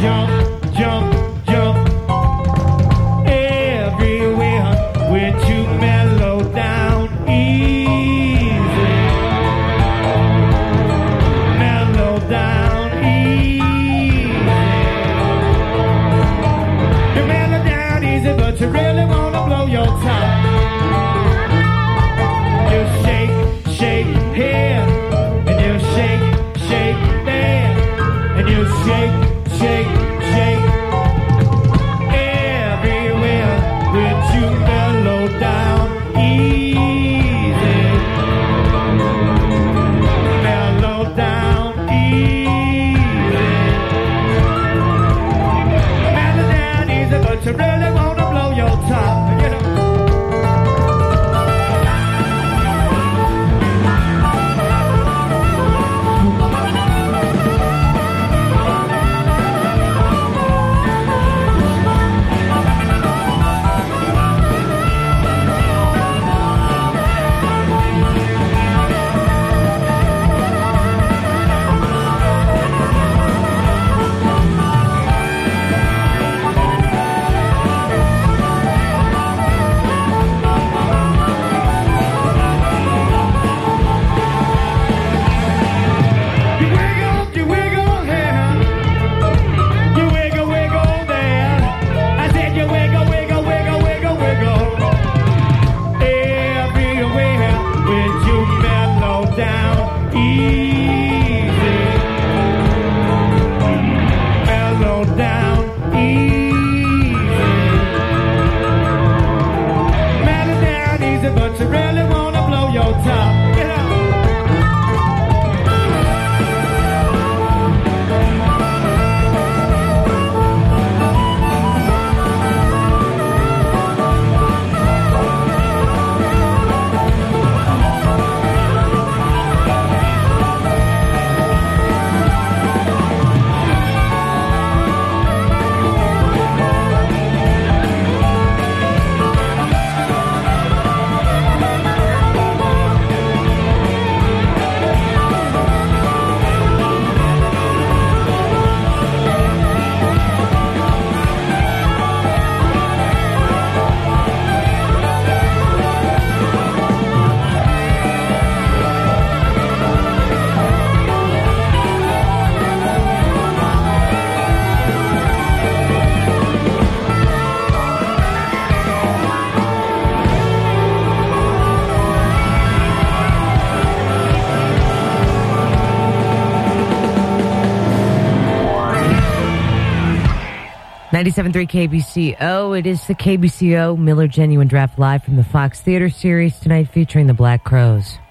jump, jump, jump. Everywhere with you mellow down easy. Mellow down easy. You mellow down easy, but you really wanna blow your top. You shake, shake here, and you shake, shake there, and you shake, shake, shake. Everywhere with you mellow down easy. Mellow down easy. Mellow down easy, but you really wanna blow your top, you know. You wiggle here, you wiggle, wiggle there. I said you wiggle, wiggle, wiggle, wiggle, wiggle. Everywhere with you mellow down easy. Mellow down easy. Mellow down easy, but you really wanna blow your top. Get out. .3 KBCO. It is the KBCO Miller Genuine Draft live from the Fox Theater series tonight featuring the Black Crowes.